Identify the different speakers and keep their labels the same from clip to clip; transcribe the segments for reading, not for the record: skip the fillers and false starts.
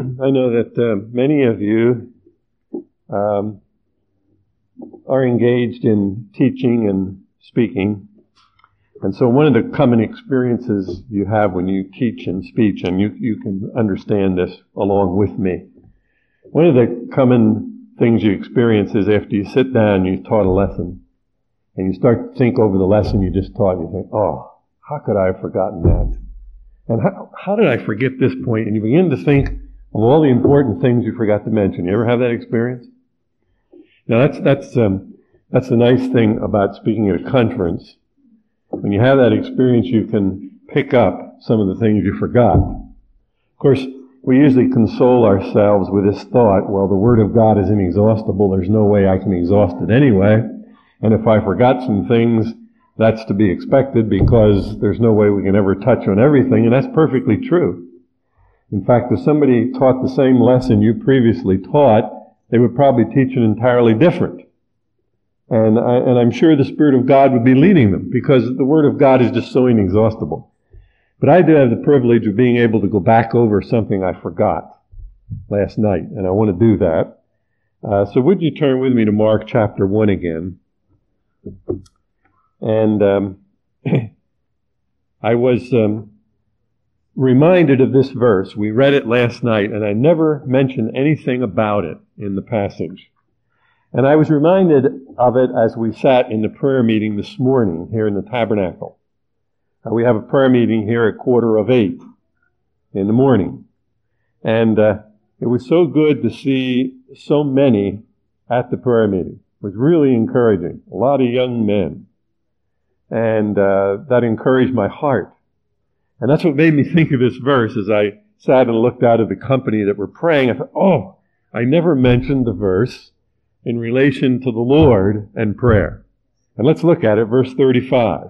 Speaker 1: I know that many of you are engaged in teaching and speaking. And so one of the common experiences you have when you teach and speak, and you can understand this along with me, one of the common things you experience is after you sit down, you've taught a lesson, and you start to think over the lesson you just taught, and you think, oh, how could I have forgotten that? And how did I forget this point? And you begin to think of all the important things you forgot to mention. You ever have that experience? Now that's the nice thing about speaking at a conference. When you have that experience, you can pick up some of the things you forgot. Of course, we usually console ourselves with this thought, well, the Word of God is inexhaustible. There's no way I can exhaust it anyway. And if I forgot some things, that's to be expected because there's no way we can ever touch on everything, and that's perfectly true. In fact, if somebody taught the same lesson you previously taught, they would probably teach it entirely different. And I'm sure the Spirit of God would be leading them because the Word of God is just so inexhaustible. But I do have the privilege of being able to go back over something I forgot last night, and I want to do that. So would you turn with me to Mark chapter 1 again? And I was reminded of this verse. We read it last night, and I never mentioned anything about it in the passage. And I was reminded of it as we sat in the prayer meeting this morning here in the tabernacle. We have a prayer meeting here at 7:45 in the morning. And it was so good to see so many at the prayer meeting. It was really encouraging. A lot of young men. And that encouraged my heart. And that's what made me think of this verse as I sat and looked out at the company that were praying. I thought, oh, I never mentioned the verse in relation to the Lord and prayer. And let's look at it, verse 35.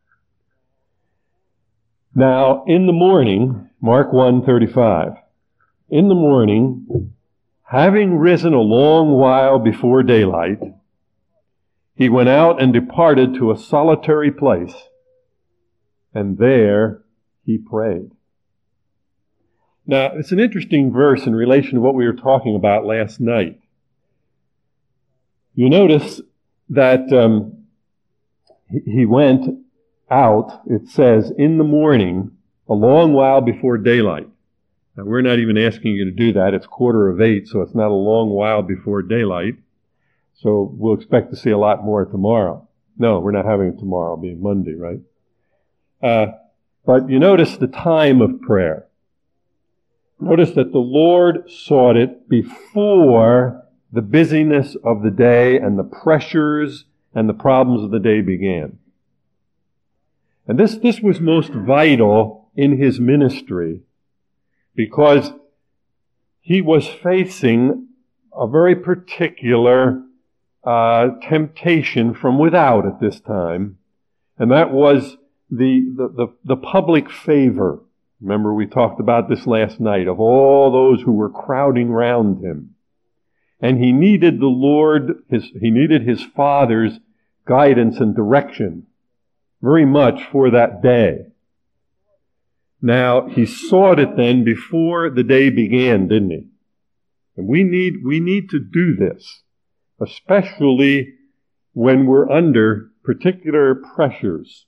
Speaker 1: Now, in the morning, Mark 1:35, in the morning, having risen a long while before daylight, he went out and departed to a solitary place, and there he prayed. Now, it's an interesting verse in relation to what we were talking about last night. You notice that he went out, it says, in the morning, a long while before daylight. Now, we're not even asking you to do that. It's 7:45, so it's not a long while before daylight. So we'll expect to see a lot more tomorrow. No, we're not having it tomorrow, being Monday, right? But you notice the time of prayer. Notice that the Lord sought it before the busyness of the day and the pressures and the problems of the day began. And this was most vital in his ministry because he was facing a very particular temptation from without at this time, and that was the public favor. Remember, we talked about this last night, of all those who were crowding round him. And he needed the Lord, he needed his Father's guidance and direction very much for that day. Now, he sought it then before the day began, didn't he? And we need to do this, especially when we're under particular pressures.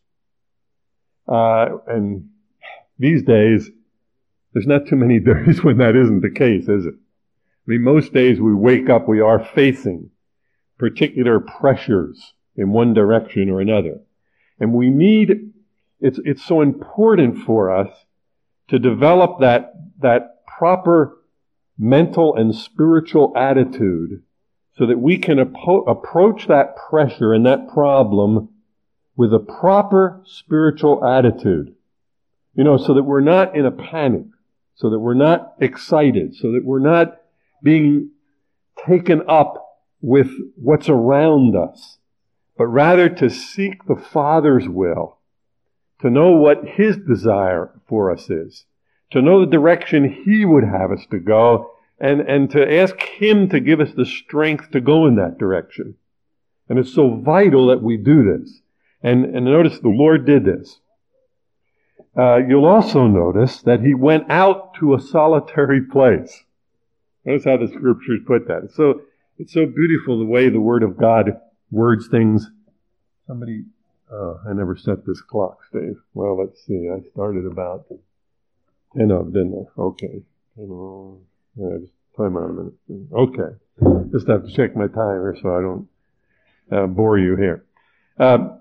Speaker 1: And these days, there's not too many days when that isn't the case, is it? I mean, most days we wake up, we are facing particular pressures in one direction or another. And we need, it's so important for us to develop that proper mental and spiritual attitude so that we can approach that pressure and that problem with a proper spiritual attitude. You know, so that we're not in a panic, so that we're not excited, so that we're not being taken up with what's around us, but rather to seek the Father's will, to know what His desire for us is, to know the direction He would have us to go, and to ask Him to give us the strength to go in that direction. And it's so vital that we do this. And notice the Lord did this. You'll also notice that He went out to a solitary place. Notice how the scriptures put that. It's so beautiful the way the Word of God words things. I never set this clock, Steve. Well, let's see. I started about 10 of, didn't I? Okay. Just time out a minute. Okay. Just have to check my timer so I don't bore you here. The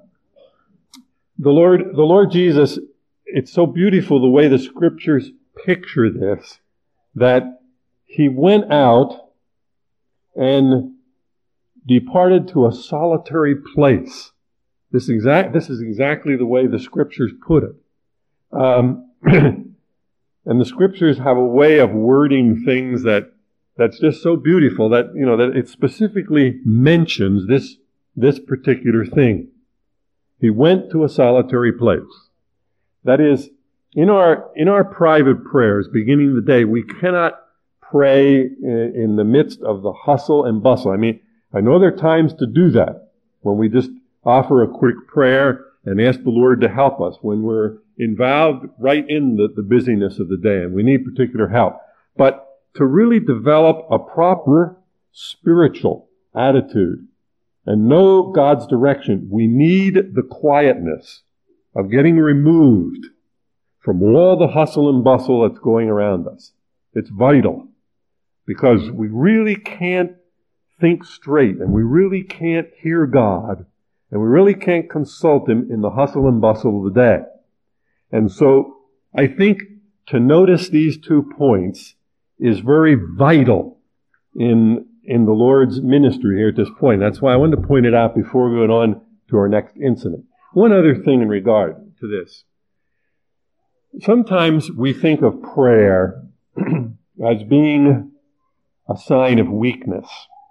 Speaker 1: Lord Jesus, it's so beautiful the way the scriptures picture this, that he went out and departed to a solitary place. This is exactly the way the scriptures put it. And the scriptures have a way of wording things that's just so beautiful that, that it specifically mentions this particular thing. He went to a solitary place. That is, in our private prayers, beginning the day, we cannot pray in the midst of the hustle and bustle. I mean, I know there are times to do that, when we just offer a quick prayer and ask the Lord to help us, when we're involved right in the busyness of the day and we need particular help. But to really develop a proper spiritual attitude and know God's direction, we need the quietness of getting removed from all the hustle and bustle that's going around us. It's vital, because we really can't think straight, and we really can't hear God, and we really can't consult Him in the hustle and bustle of the day. And so I think to notice these 2 points is very vital in the Lord's ministry here at this point. That's why I wanted to point it out before we go on to our next incident. One other thing in regard to this. Sometimes we think of prayer as being a sign of weakness.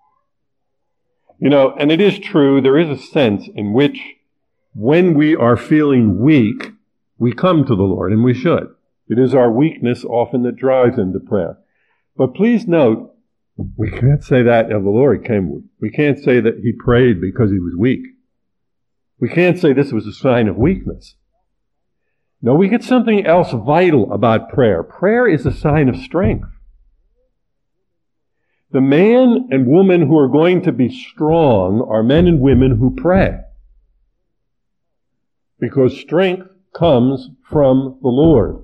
Speaker 1: And it is true, there is a sense in which when we are feeling weak, we come to the Lord, and we should. It is our weakness often that drives into prayer. But please note, we can't say that of the Lord, can we? We can't say that He prayed because He was weak. We can't say this was a sign of weakness. No, we get something else vital about prayer. Prayer is a sign of strength. The man and woman who are going to be strong are men and women who pray. Because strength comes from the Lord.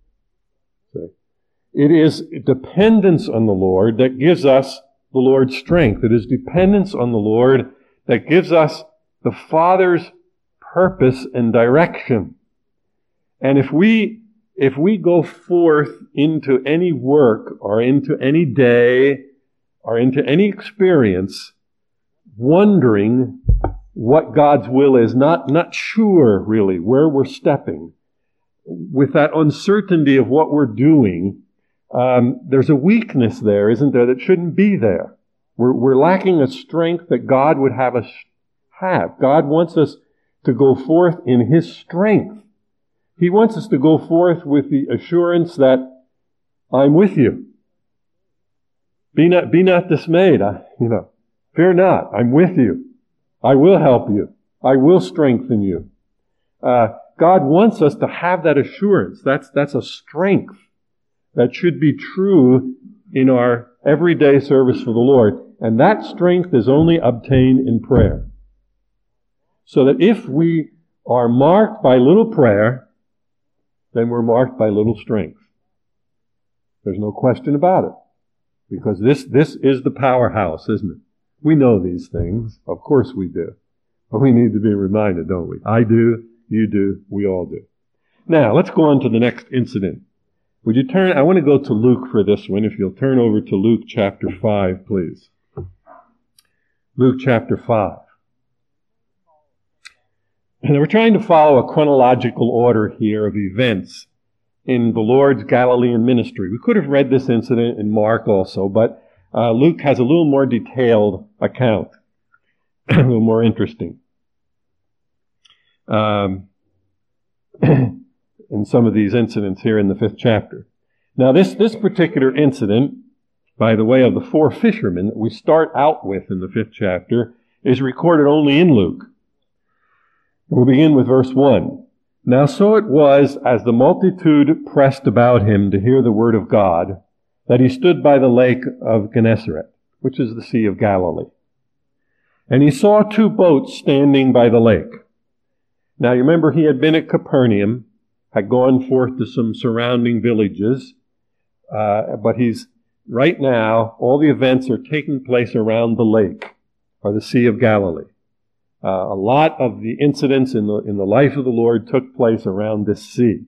Speaker 1: It is dependence on the Lord that gives us the Lord's strength. It is dependence on the Lord that gives us the Father's purpose and direction. And if we go forth into any work or into any day or into any experience wondering what God's will is, not sure really where we're stepping, with that uncertainty of what we're doing, there's a weakness there, isn't there, that shouldn't be there. We're lacking a strength that God would have us have. God wants us to go forth in His strength. He wants us to go forth with the assurance that I'm with you. Be not dismayed. Fear not. I'm with you. I will help you. I will strengthen you. God wants us to have that assurance. That's a strength that should be true in our everyday service for the Lord. And that strength is only obtained in prayer. So that if we are marked by little prayer, then we're marked by little strength. There's no question about it. Because this is the powerhouse, isn't it? We know these things. Of course we do. But we need to be reminded, don't we? I do, you do, we all do. Now, let's go on to the next incident. Would you turn, I want to go to Luke for this one. If you'll turn over to Luke chapter 5, please. Luke chapter 5. And we're trying to follow a chronological order here of events in the Lord's Galilean ministry. We could have read this incident in Mark also, but Luke has a little more detailed account, a little more interesting in some of these incidents here in the 5th chapter. Now this particular incident, by the way of the 4 fishermen that we start out with in the 5th chapter, is recorded only in Luke. We'll begin with verse 1. Now so it was, as the multitude pressed about him to hear the word of God, that he stood by the lake of Gennesaret, which is the Sea of Galilee. And he saw 2 boats standing by the lake. Now you remember he had been at Capernaum, had gone forth to some surrounding villages, but he's right now, all the events are taking place around the lake, or the Sea of Galilee. A lot of the incidents in the life of the Lord took place around this sea.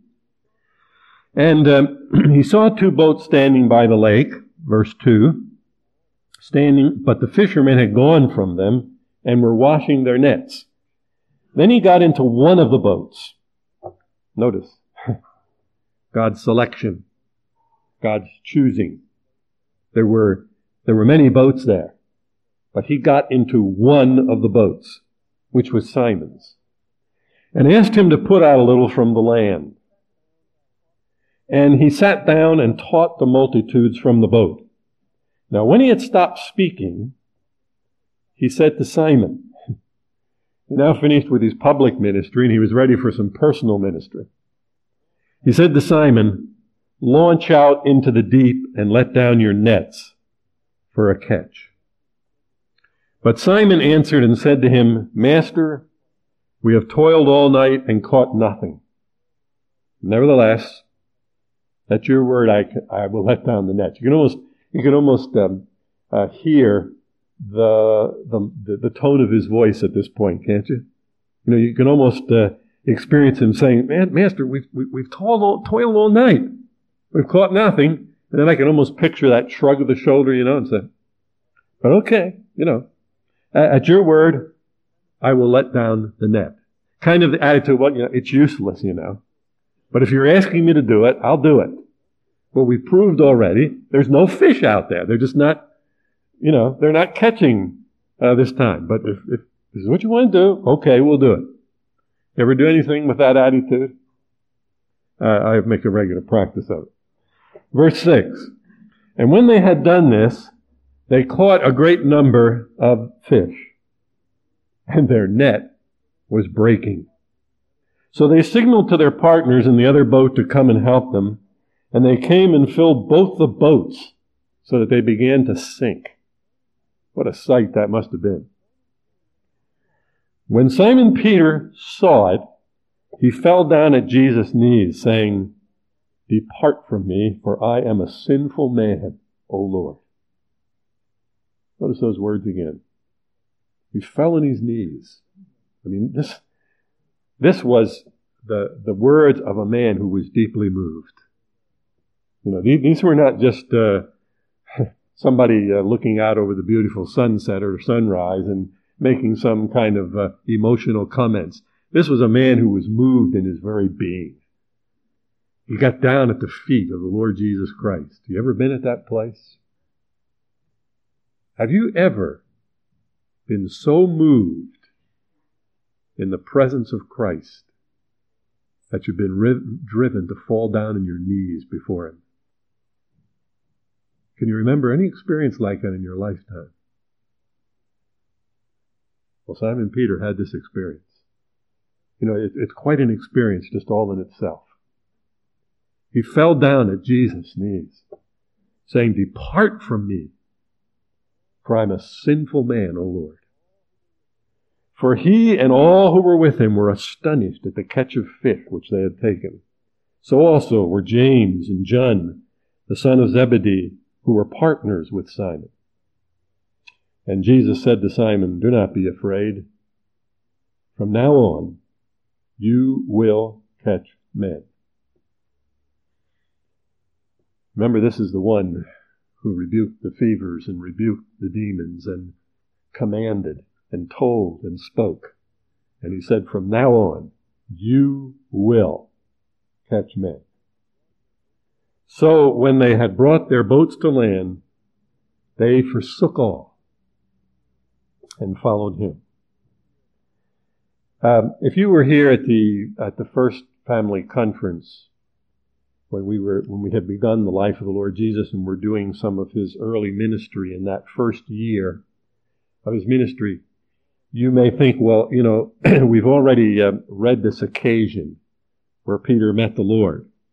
Speaker 1: And he saw 2 boats standing by the lake, verse 2, but the fishermen had gone from them and were washing their nets. Then he got into one of the boats. Notice, God's selection, God's choosing. There were many boats there, but he got into one of the boats, which was Simon's, and asked him to put out a little from the land. And he sat down and taught the multitudes from the boat. Now, when he had stopped speaking, he said to Simon, he now finished with his public ministry and he was ready for some personal ministry. He said to Simon, "Launch out into the deep and let down your nets for a catch." But Simon answered and said to him, "Master, we have toiled all night and caught nothing. Nevertheless, at your word I will let down the nets." You can almost hear the tone of his voice at this point, can't you? You know, you can almost experience him saying, "Master, we've toiled all night. We've caught nothing." And then I can almost picture that shrug of the shoulder, and say, "But okay, at your word, I will let down the net." Kind of the attitude, well, it's useless, But if you're asking me to do it, I'll do it. Well, we've proved already there's no fish out there. They're just not, they're not catching this time. But if this is what you want to do, okay, we'll do it. Ever do anything with that attitude? I make a regular practice of it. Verse 6. And when they had done this, they caught a great number of fish, and their net was breaking. So they signaled to their partners in the other boat to come and help them, and they came and filled both the boats so that they began to sink. What a sight that must have been. When Simon Peter saw it, he fell down at Jesus' knees, saying, "Depart from me, for I am a sinful man, O Lord." Notice those words again. He fell on his knees. I mean, this was the words of a man who was deeply moved. These were not just somebody looking out over the beautiful sunset or sunrise and making some kind of emotional comments. This was a man who was moved in his very being. He got down at the feet of the Lord Jesus Christ. You ever been at that place? Have you ever been so moved in the presence of Christ that you've been driven to fall down on your knees before Him? Can you remember any experience like that in your lifetime? Well, Simon Peter had this experience. It's quite an experience just all in itself. He fell down at Jesus' knees, saying, "Depart from me, for I'm a sinful man, O Lord." For he and all who were with him were astonished at the catch of fish which they had taken. So also were James and John, the son of Zebedee, who were partners with Simon. And Jesus said to Simon, "Do not be afraid. From now on, you will catch men." Remember, this is the one who rebuked the fevers and rebuked the demons and commanded and told and spoke. And he said, "From now on, you will catch men." So when they had brought their boats to land, they forsook all and followed him. If you were here at the first family conference, when we had begun the life of the Lord Jesus and were doing some of his early ministry in that first year of his ministry, you may think, well, we've already read this occasion where Peter met the Lord.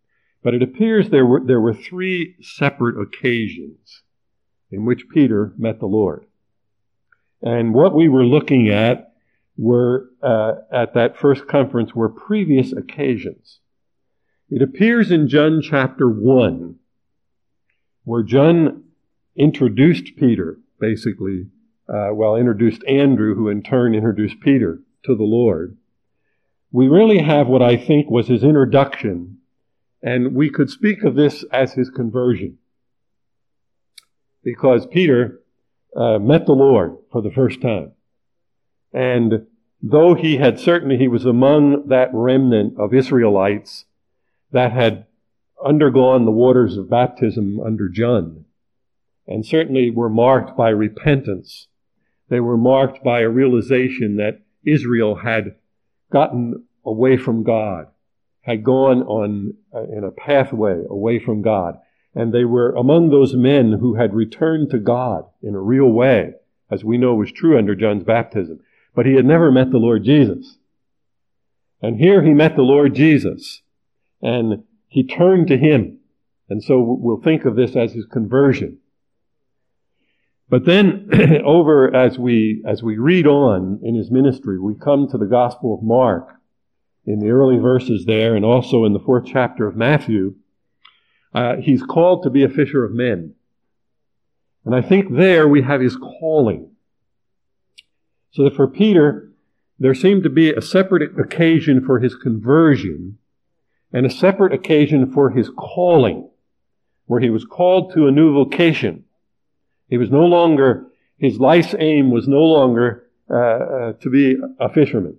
Speaker 1: But it appears there were three separate occasions in which Peter met the Lord. And what we were looking at were, at that first conference, were previous occasions. It appears in John chapter 1, where John introduced Peter, basically, introduced Andrew, who in turn introduced Peter to the Lord. We really have what I think was his introduction, and we could speak of this as his conversion. Because Peter met the Lord for the first time. And though he was among that remnant of Israelites that had undergone the waters of baptism under John, and certainly were marked by repentance, they were marked by a realization that Israel had gotten away from God, had gone on in a pathway away from God. And they were among those men who had returned to God in a real way, as we know was true under John's baptism. But he had never met the Lord Jesus. And here he met the Lord Jesus, and he turned to him. And so we'll think of this as his conversion. But then, as we read on in his ministry, we come to the Gospel of Mark, in the early verses there, and also in the 4th chapter of Matthew. He's called to be a fisher of men. And I think there we have his calling. So that for Peter, there seemed to be a separate occasion for his conversion and a separate occasion for his calling, where he was called to a new vocation. His life's aim was no longer to be a fisherman.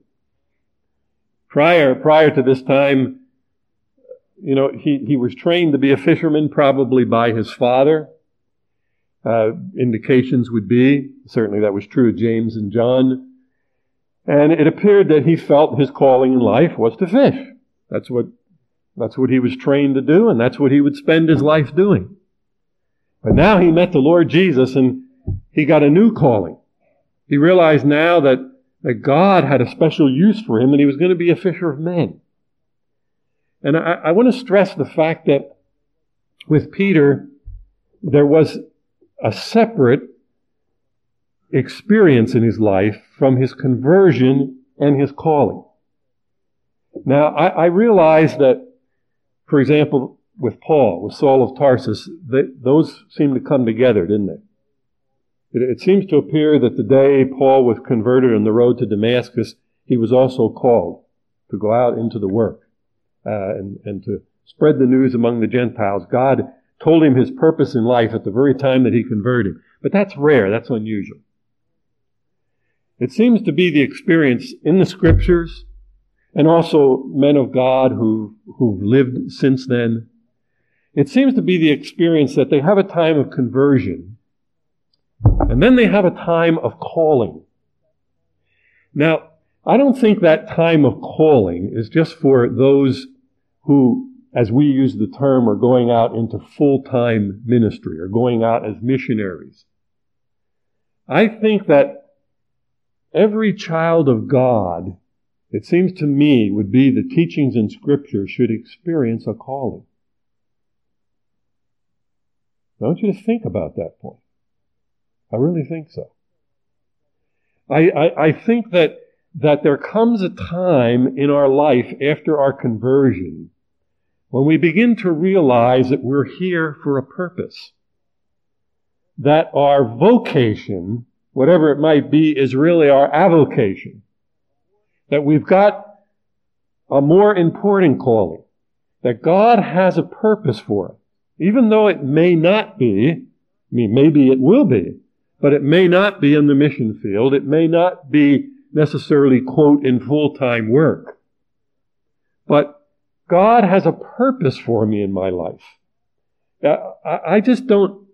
Speaker 1: Prior to this time, he was trained to be a fisherman probably by his father. Indications would be, certainly that was true of James and John. And it appeared that he felt his calling in life was to fish. That's what he was trained to do, and that's what he would spend his life doing. But now he met the Lord Jesus, and he got a new calling. He realized now that God had a special use for him, and he was going to be a fisher of men. And I want to stress the fact that with Peter, there was a separate experience in his life from his conversion and his calling. Now, I realize that, for example, with Saul of Tarsus, those seem to come together, didn't they? It seems to appear that the day Paul was converted on the road to Damascus, he was also called to go out into the work and to spread the news among the Gentiles. God told him his purpose in life at the very time that he converted. But that's rare. That's unusual. It seems to be the experience in the Scriptures, and also men of God who've lived since then. It seems to be the experience that they have a time of conversion, and then they have a time of calling. Now, I don't think that time of calling is just for those who, as we use the term, are going out into full-time ministry or going out as missionaries. I think that every child of God, it seems to me, would be the teachings in Scripture should experience a calling. I want you to think about that point. I really think so. I think that there comes a time in our life after our conversion when we begin to realize that we're here for a purpose. That our vocation, whatever it might be, is really our avocation. That we've got a more important calling. That God has a purpose for it. Even though it may not be, maybe it will be, but it may not be in the mission field. It may not be necessarily, quote, in full-time work. But God has a purpose for me in my life. I just don't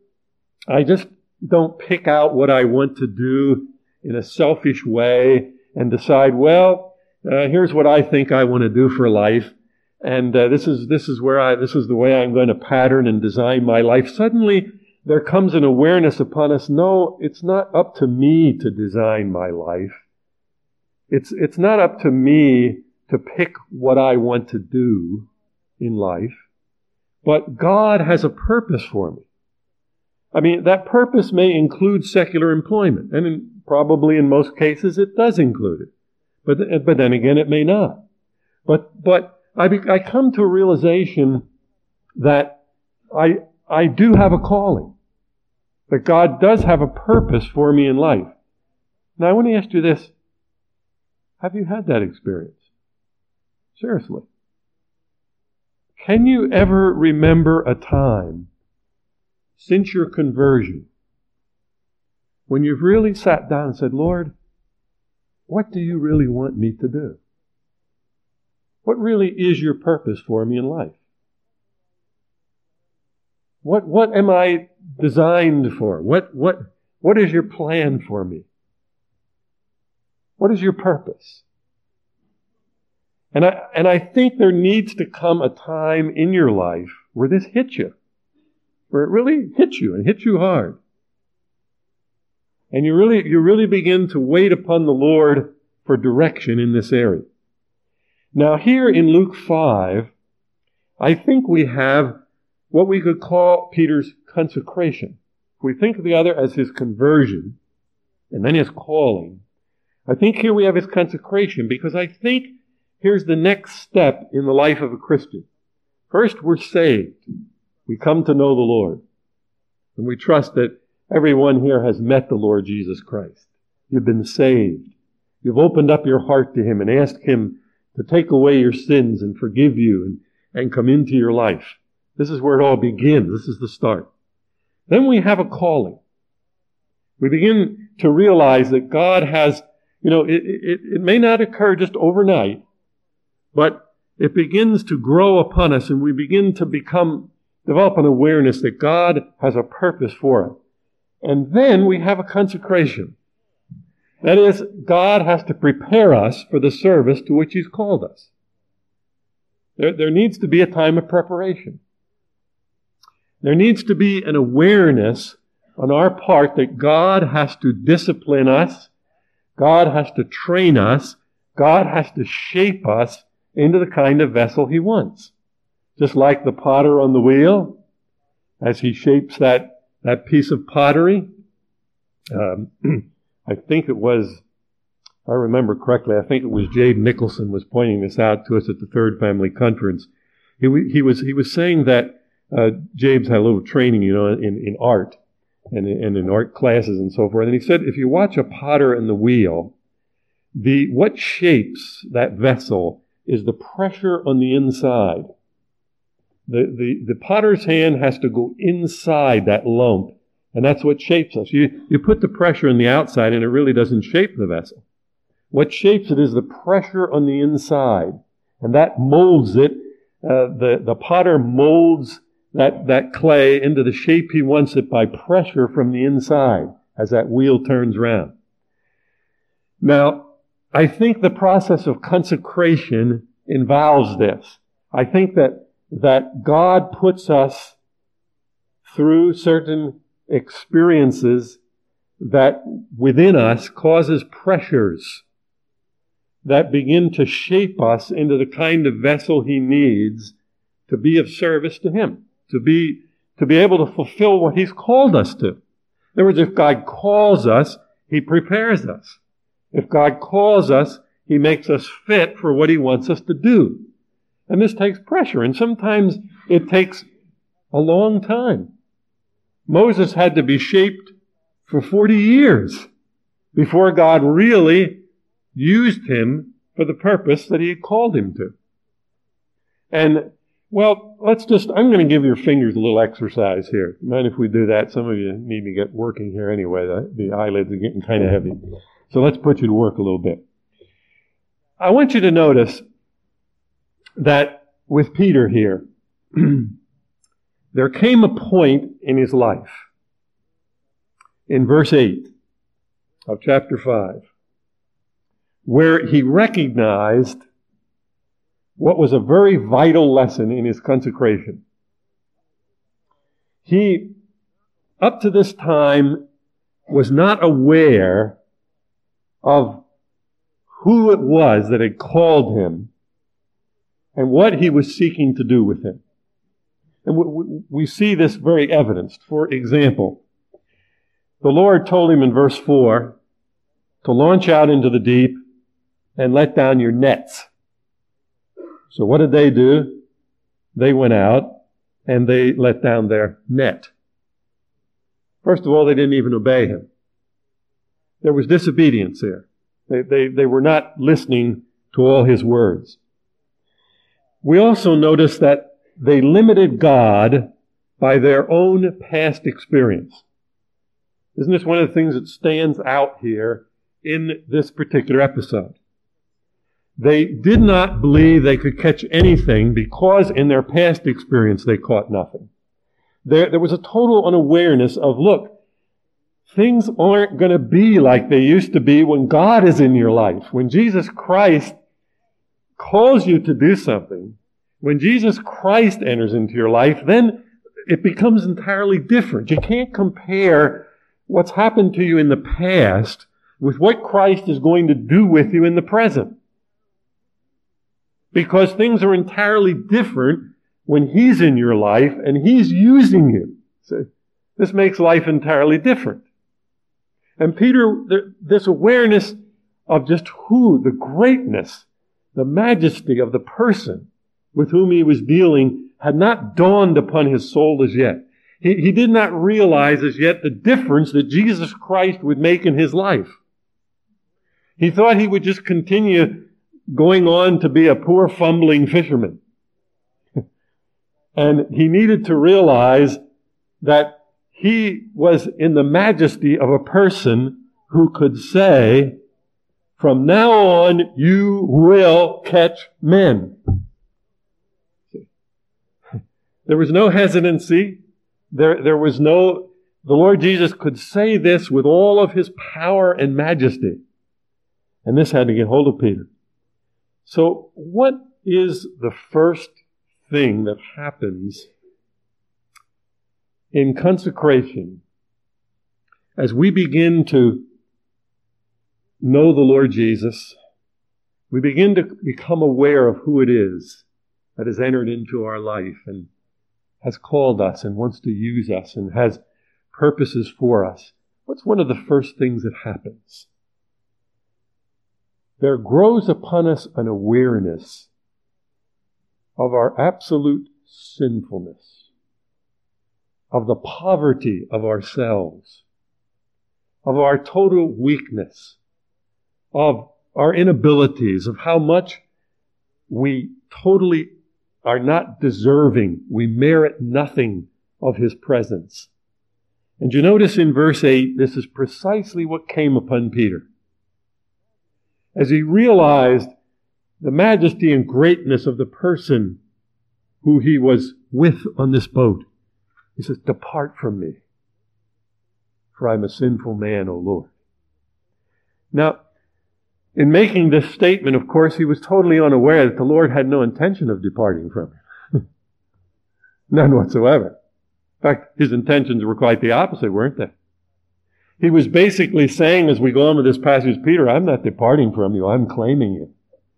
Speaker 1: pick out what I want to do in a selfish way and decide, here's what I think I want to do for life, and this is the way I'm going to pattern and design my life. Suddenly, there comes an awareness upon us. No, it's not up to me to design my life. It's not up to me to pick what I want to do in life. but God has a purpose for me. I mean, that purpose may include secular employment, and probably in most cases it does include it. But then again, it may not. But I come to a realization that I do have a calling, that God does have a purpose for me in life. Now, I want to ask you this. Have you had that experience? Seriously. Can you ever remember a time since your conversion when you've really sat down and said, Lord, what do you really want me to do? What really is your purpose for me in life? What am I designed for? What is your plan for me? What is your purpose? And I think there needs to come a time in your life where this hits you, where it really hits you and hits you hard. And you really begin to wait upon the Lord for direction in this area. Now here in Luke 5, I think we have what we could call Peter's consecration. If we think of the other as his conversion and then his calling, I think here we have his consecration, because I think here's the next step in the life of a Christian. First, we're saved. We come to know the Lord. And we trust that everyone here has met the Lord Jesus Christ. You've been saved. You've opened up your heart to Him and asked Him to take away your sins and forgive you and come into your life. This is where it all begins. This is the start. Then we have a calling. We begin to realize that God has, it may not occur just overnight, but it begins to grow upon us, and we begin to develop an awareness that God has a purpose for it. And then we have a consecration. That is, God has to prepare us for the service to which He's called us. There needs to be a time of preparation. There needs to be an awareness on our part that God has to discipline us, God has to train us, God has to shape us into the kind of vessel He wants. Just like the potter on the wheel, as he shapes that piece of pottery. I think it was, if I remember correctly, I think it was Jabe Nicholson was pointing this out to us at the Third Family Conference. He was saying that Jabe's had a little training, in art and in art classes and so forth. And he said, if you watch a potter and the wheel, what shapes that vessel is the pressure on the inside. The potter's hand has to go inside that lump, and that's what shapes us. You put the pressure on the outside, and it really doesn't shape the vessel. What shapes it is the pressure on the inside, and that molds it. The potter molds that clay into the shape he wants it by pressure from the inside as that wheel turns round. Now, I think the process of consecration involves this. I think that God puts us through certain experiences that within us causes pressures that begin to shape us into the kind of vessel He needs to be of service to Him, to be able to fulfill what He's called us to. In other words, if God calls us, He prepares us. If God calls us, He makes us fit for what He wants us to do. And this takes pressure, and sometimes it takes a long time. Moses had to be shaped for 40 years before God really used him for the purpose that He had called him to. And, well, I'm going to give your fingers a little exercise here. Mind if we do that? Some of you need to get working here anyway. The eyelids are getting kind of heavy. So let's put you to work a little bit. I want you to notice that with Peter here, there came a point in his life, in verse 8 of chapter 5, where he recognized what was a very vital lesson in his consecration. He, up to this time, was not aware of who it was that had called him and what He was seeking to do with him. And we see this very evidenced. For example, the Lord told him in verse 4 to launch out into the deep and let down your nets. So what did they do? They went out and they let down their net. First of all, they didn't even obey him. There was disobedience there. They were not listening to all his words. We also notice that they limited God by their own past experience. Isn't this one of the things that stands out here in this particular episode? They did not believe they could catch anything because in their past experience they caught nothing. There was a total unawareness of, look, things aren't going to be like they used to be when God is in your life. When Jesus Christ calls you to do something, when Jesus Christ enters into your life, then it becomes entirely different. You can't compare what's happened to you in the past with what Christ is going to do with you in the present. Because things are entirely different when He's in your life and He's using you. So this makes life entirely different. And Peter, this awareness of just the greatness, the majesty of the person with whom he was dealing had not dawned upon his soul as yet. He did not realize as yet the difference that Jesus Christ would make in his life. He thought he would just continue going on to be a poor fumbling fisherman. And he needed to realize that he was in the majesty of a person who could say, from now on, you will catch men. There was no hesitancy. There was no, the Lord Jesus could say this with all of His power and majesty. And this had to get hold of Peter. So what is the first thing that happens in consecration as we begin to know the Lord Jesus? We begin to become aware of who it is that has entered into our life and has called us and wants to use us and has purposes for us. What's one of the first things that happens? There grows upon us an awareness of our absolute sinfulness, of the poverty of ourselves, of our total weakness, of our inabilities, of how much we totally are not deserving. We merit nothing of His presence. And you notice in verse 8, this is precisely what came upon Peter. As he realized the majesty and greatness of the person who he was with on this boat, he says, depart from me, for I'm a sinful man, O Lord. Now, in making this statement, of course, he was totally unaware that the Lord had no intention of departing from him. None whatsoever. In fact, his intentions were quite the opposite, weren't they? He was basically saying, as we go on with this passage, Peter, I'm not departing from you, I'm claiming you.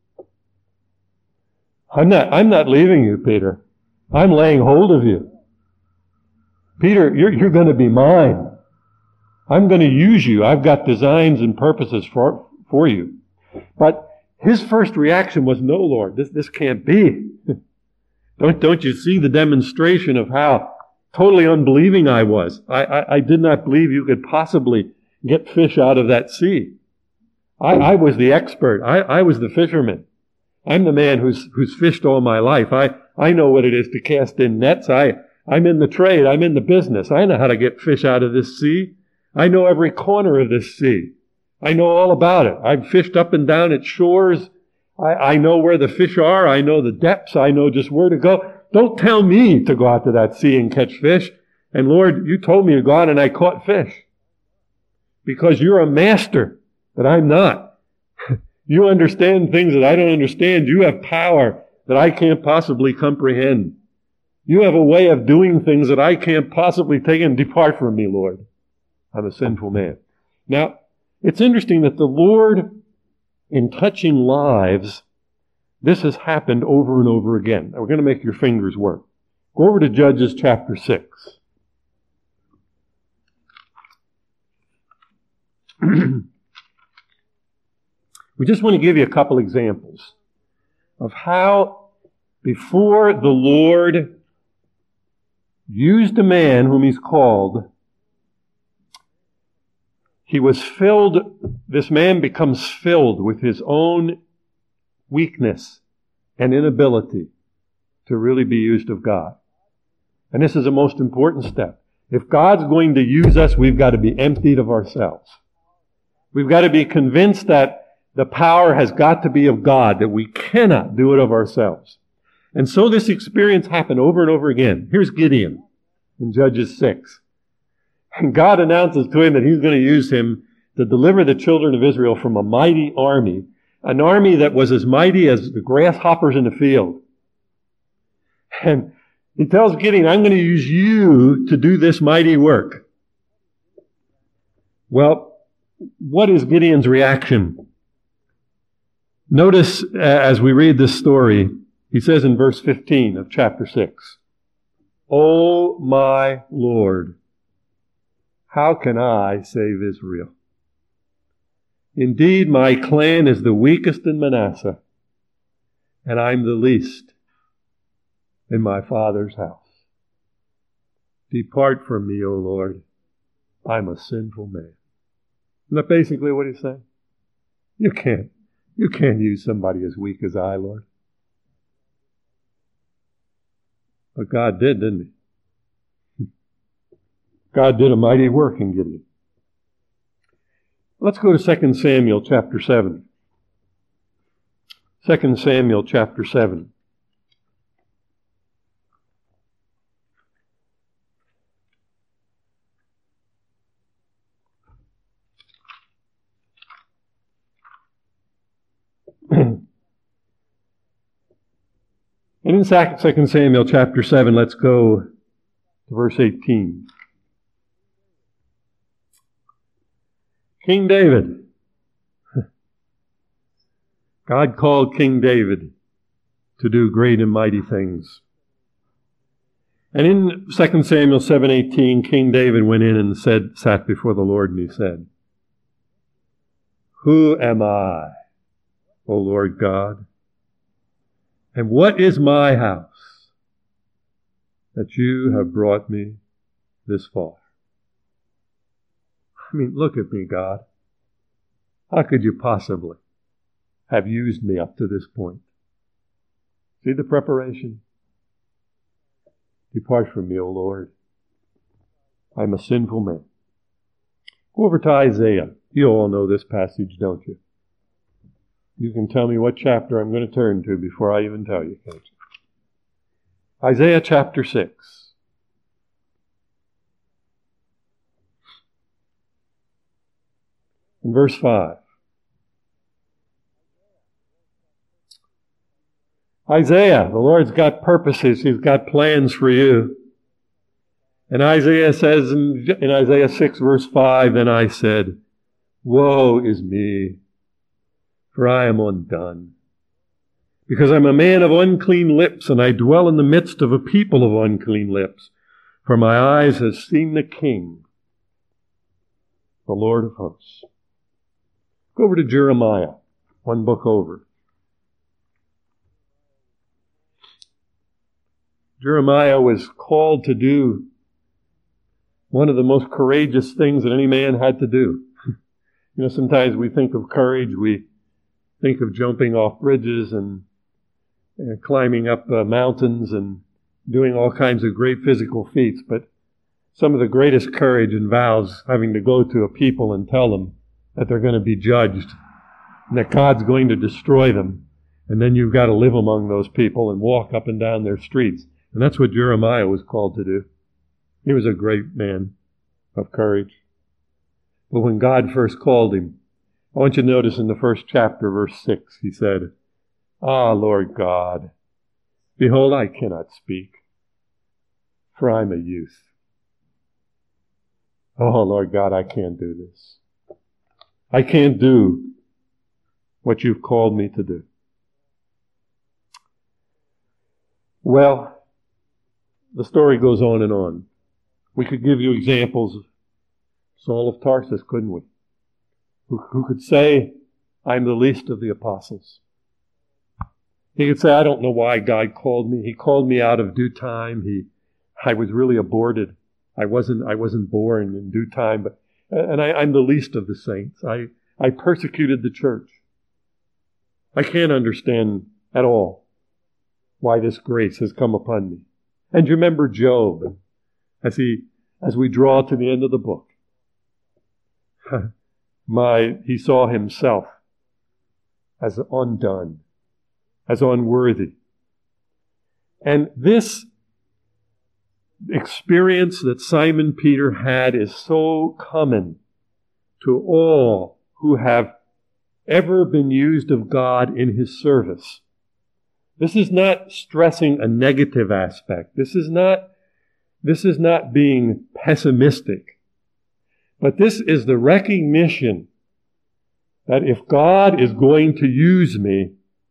Speaker 1: I'm not leaving you, Peter. I'm laying hold of you. Peter, you're going to be mine. I'm going to use you. I've got designs and purposes for you. But his first reaction was, no, Lord, this can't be. Don't you see the demonstration of how totally unbelieving I was? I did not believe you could possibly get fish out of that sea. I was the expert. I was the fisherman. I'm the man who's fished all my life. I know what it is to cast in nets. I'm in the trade. I'm in the business. I know how to get fish out of this sea. I know every corner of this sea. I know all about it. I've fished up and down its shores. I know where the fish are. I know the depths. I know just where to go. Don't tell me to go out to that sea and catch fish. And Lord, you told me to go out and I caught fish. Because you're a master that I'm not. You understand things that I don't understand. You have power that I can't possibly comprehend. You have a way of doing things that I can't possibly take, and depart from me, Lord. I'm a sinful man. Now, it's interesting that the Lord, in touching lives, this has happened over and over again. Now, we're going to make your fingers work. Go over to Judges chapter 6. We just want to give you a couple examples of how before the Lord used a man whom He's called, this man becomes filled with his own weakness and inability to really be used of God. And this is a most important step. If God's going to use us, we've got to be emptied of ourselves. We've got to be convinced that the power has got to be of God, that we cannot do it of ourselves. And so this experience happened over and over again. Here's Gideon in Judges 6. And God announces to him that He's going to use him to deliver the children of Israel from a mighty army, an army that was as mighty as the grasshoppers in the field. And He tells Gideon, I'm going to use you to do this mighty work. Well, what is Gideon's reaction? Notice as we read this story, he says in verse 15 of chapter 6, "O my Lord, how can I save Israel? Indeed, my clan is the weakest in Manasseh, and I'm the least in my father's house. Depart from me, O Lord. I'm a sinful man." Isn't that basically what he's saying? You can't use somebody as weak as I, Lord. But God did, didn't He? God did a mighty work in Gideon. Let's go to 2 Samuel chapter 7. 2 Samuel chapter 7. And in 2 Samuel chapter 7, let's go to verse 18. King David. God called King David to do great and mighty things. And in 2 Samuel 7:18, King David went in and sat before the Lord, and he said, "Who am I, O Lord God? And what is my house that you have brought me this far?" I mean, look at me, God. How could you possibly have used me up to this point? See the preparation? Depart from me, O Lord. I'm a sinful man. Go over to Isaiah. You all know this passage, don't you? You can tell me what chapter I'm going to turn to before I even tell you, can't you? Isaiah chapter 6. In verse 5. Isaiah, the Lord's got purposes. He's got plans for you. And Isaiah says in Isaiah 6 verse 5, "Then I said, Woe is me, for I am undone. Because I'm a man of unclean lips, and I dwell in the midst of a people of unclean lips. For my eyes have seen the King, the Lord of hosts." Go over to Jeremiah, one book over. Jeremiah was called to do one of the most courageous things that any man had to do. You know, sometimes we think of courage, we think of jumping off bridges and climbing up mountains and doing all kinds of great physical feats, but some of the greatest courage involves having to go to a people and tell them that they're going to be judged and that God's going to destroy them. And then you've got to live among those people and walk up and down their streets. And that's what Jeremiah was called to do. He was a great man of courage. But when God first called him, I want you to notice in the first chapter, verse 6, he said, "Ah, Lord God, behold, I cannot speak, for I'm a youth." Oh, Lord God, I can't do this. I can't do what you've called me to do. Well, the story goes on and on. We could give you examples of Saul of Tarsus, couldn't we? Who could say, I'm the least of the apostles. He could say, I don't know why God called me. He called me out of due time. I was really aborted. I wasn't born in due time, and I'm the least of the saints. I persecuted the church. I can't understand at all why this grace has come upon me. And you remember Job, as we draw to the end of the book. He saw himself as undone, as unworthy. And this experience that Simon Peter had is so common to all who have ever been used of God in His service. This is not stressing a negative aspect. This is not being pessimistic. But this is the recognition that if God is going to use me,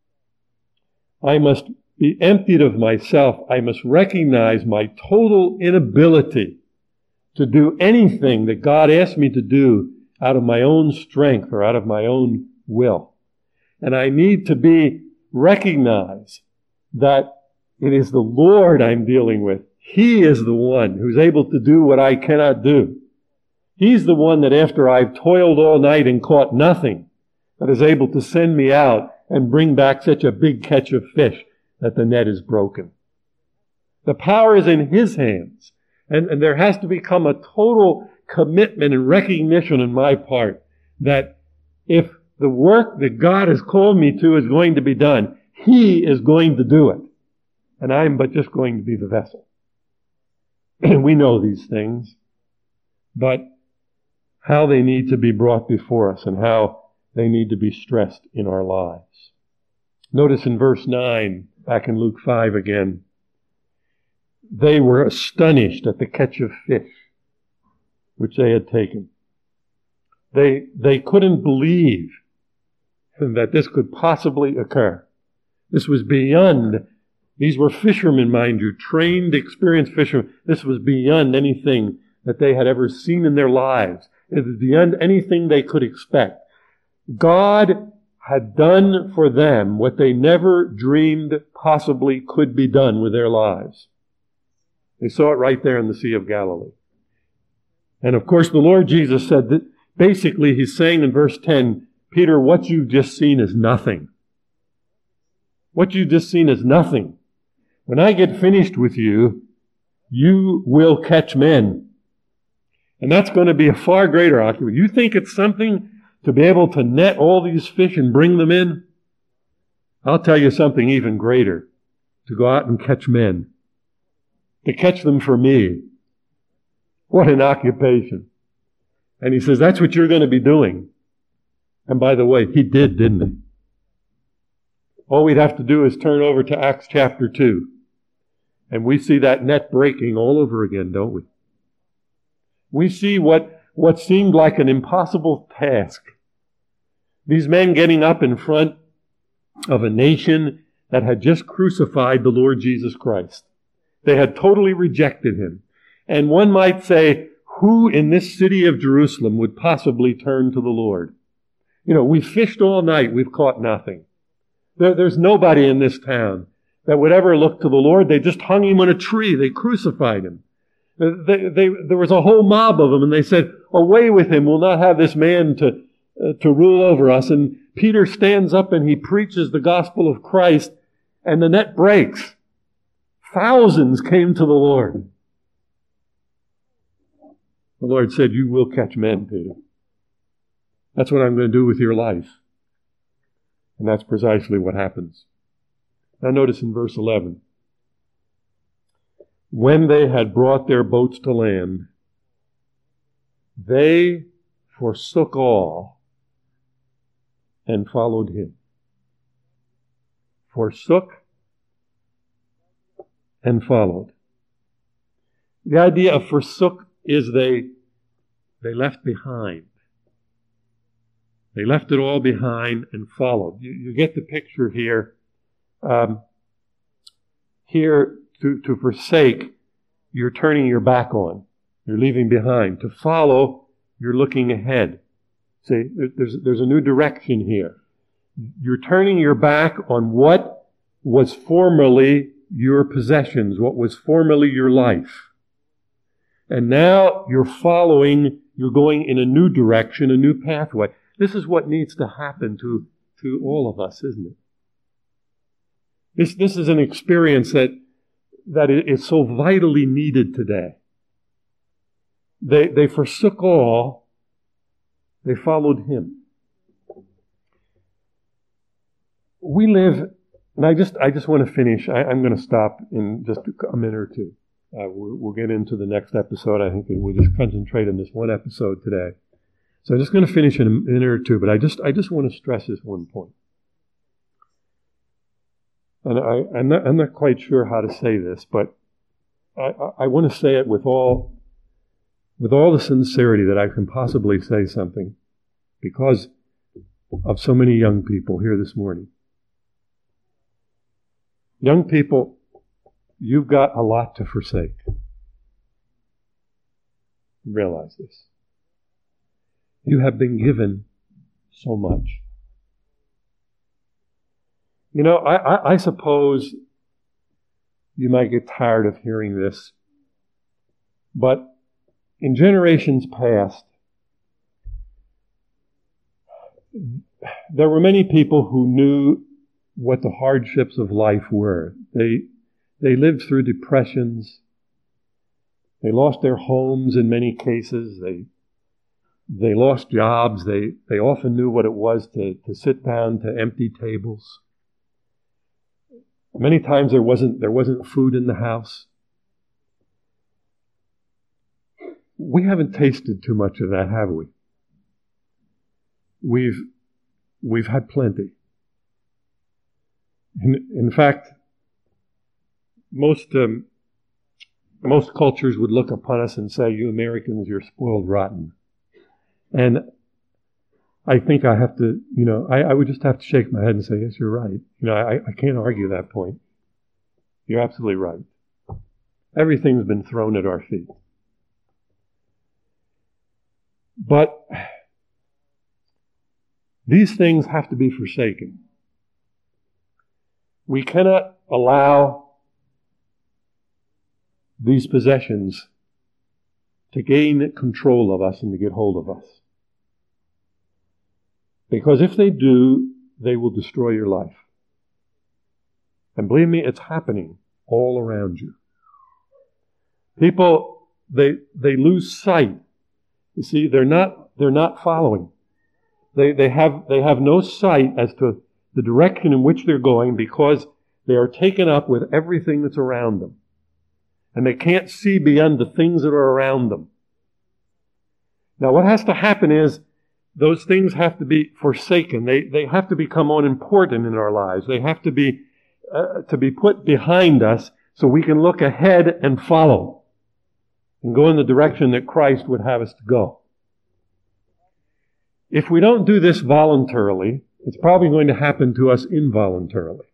Speaker 1: I must be emptied of myself. I must recognize my total inability to do anything that God asked me to do out of my own strength or out of my own will. And I need to recognize that it is the Lord I'm dealing with. He is the one who's able to do what I cannot do. He's the one that after I've toiled all night and caught nothing, that is able to send me out and bring back such a big catch of fish that the net is broken. The power is in His hands. And there has to become a total commitment and recognition on my part that if the work that God has called me to is going to be done, He is going to do it. And I'm but just going to be the vessel. And we know these things, but how they need to be brought before us and how they need to be stressed in our lives. Notice in verse 9, back in Luke 5 again, they were astonished at the catch of fish which they had taken. They couldn't believe that this could possibly occur. This was beyond, these were fishermen, mind you, trained, experienced fishermen. This was beyond anything that they had ever seen in their lives. It was beyond anything they could expect. God had done for them what they never dreamed possibly could be done with their lives. They saw it right there in the Sea of Galilee. And of course, the Lord Jesus said that basically He's saying in verse 10, Peter, what you've just seen is nothing. What you've just seen is nothing. When I get finished with you, you will catch men. And that's going to be a far greater occupation. You think it's something to be able to net all these fish and bring them in? I'll tell you something even greater. To go out and catch men. To catch them for me. What an occupation. And He says, that's what you're going to be doing. And by the way, He did, didn't He? All we'd have to do is turn over to Acts chapter 2. And we see that net breaking all over again, don't we? We see what seemed like an impossible task. These men getting up in front of a nation that had just crucified the Lord Jesus Christ. They had totally rejected Him. And one might say, who in this city of Jerusalem would possibly turn to the Lord? You know, we fished all night, we've caught nothing. There's nobody in this town that would ever look to the Lord. They just hung Him on a tree. They crucified Him. There was a whole mob of them, and they said, away with Him. We'll not have this man to rule over us. And Peter stands up and he preaches the gospel of Christ, and the net breaks. Thousands came to the Lord. The Lord said, you will catch men, Peter. That's what I'm going to do with your life. And that's precisely what happens. Now notice in verse 11. When they had brought their boats to land, they forsook all and followed Him. Forsook and followed. The idea of forsook is they left behind. They left it all behind and followed. You get the picture here. Here, to forsake you're turning your back on. You're leaving behind. To follow, you're looking ahead. See, there's a new direction here. You're turning your back on what was formerly your possessions, what was formerly your life. And now you're following, you're going in a new direction, a new pathway. This is what needs to happen to all of us, isn't it? This is an experience that is so vitally needed today. They forsook all. They followed Him. We live, and I just want to finish. I'm going to stop in just a minute or two. We'll get into the next episode. I think we'll just concentrate on this one episode today. So I'm just going to finish in a minute or two, but I just want to stress this one point. And I'm not quite sure how to say this, but I want to say it with all the sincerity that I can possibly say something, because of so many young people here this morning. Young people, you've got a lot to forsake. Realize this. You have been given so much. You know, I suppose you might get tired of hearing this, but in generations past, there were many people who knew what the hardships of life were. They lived through depressions. They lost their homes in many cases. They lost jobs. They often knew what it was to sit down to empty tables. Many times there wasn't food in the house. We haven't tasted too much of that, have we? We've had plenty. In fact, most cultures would look upon us and say, "You Americans, you're spoiled rotten." And I think I have to, I would just have to shake my head and say, yes, you're right. I can't argue that point. You're absolutely right. Everything's been thrown at our feet. But these things have to be forsaken. We cannot allow these possessions to gain control of us and to get hold of us. Because if they do, they will destroy your life. And believe me, it's happening all around you. People, they lose sight. You see, they're not following. They have no sight as to the direction in which they're going, because they are taken up with everything that's around them. And they can't see beyond the things that are around them. Now, what has to happen is those things have to be forsaken. They have to become unimportant in our lives. They have to be put behind us so we can look ahead and follow and go in the direction that Christ would have us to go. If we don't do this voluntarily, it's probably going to happen to us involuntarily.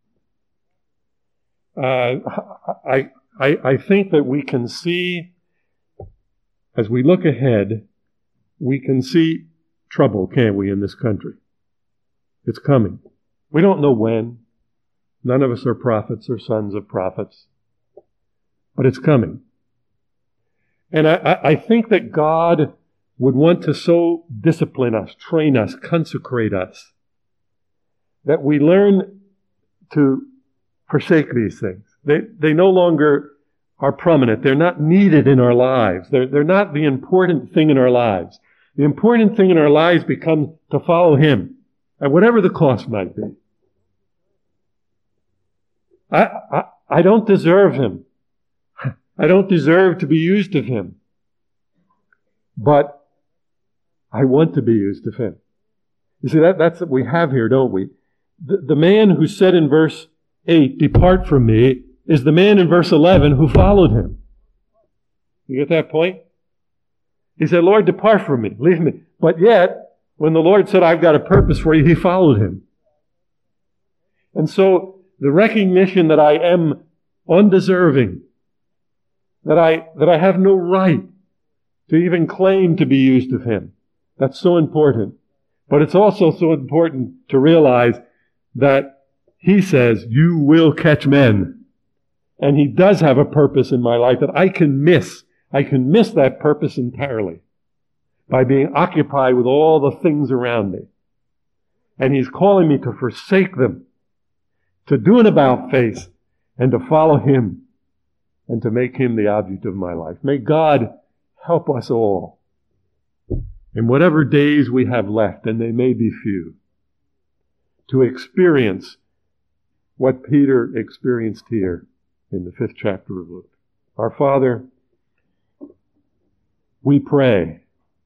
Speaker 1: I think that we can see, as we look ahead, we can see trouble, can't we, in this country? It's coming. We don't know when. None of us are prophets or sons of prophets. But it's coming. And I think that God would want to so discipline us, train us, consecrate us, that we learn to forsake these things. They no longer are prominent. They're not needed in our lives. They're not the important thing in our lives. The important thing in our lives becomes to follow Him, at whatever the cost might be. I don't deserve Him. I don't deserve to be used of Him. But I want to be used of Him. You see, that's what we have here, don't we? The man who said in verse 8, "Depart from me," is the man in verse 11 who followed Him. You get that point? He said, "Lord, depart from me, leave me." But yet, when the Lord said, "I've got a purpose for you," he followed Him. And so, the recognition that I am undeserving, that I have no right to even claim to be used of Him. That's so important. But it's also so important to realize that He says, you will catch men. And He does have a purpose in my life that I can miss. I can miss that purpose entirely by being occupied with all the things around me. And He's calling me to forsake them, to do an about-face, and to follow Him, and to make Him the object of my life. May God help us all, in whatever days we have left, and they may be few, to experience what Peter experienced here in the 5th chapter of Luke. Our Father, we pray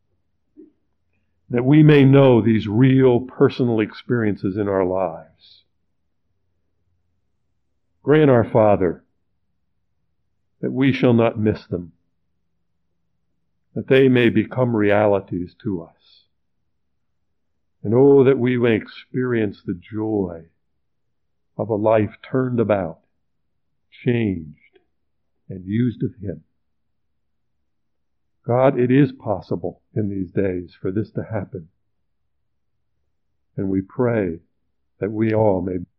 Speaker 1: that we may know these real personal experiences in our lives. Grant, our Father, that we shall not miss them, that they may become realities to us. And oh, that we may experience the joy of a life turned about, changed, and used of Him. God, it is possible in these days for this to happen. And we pray that we all may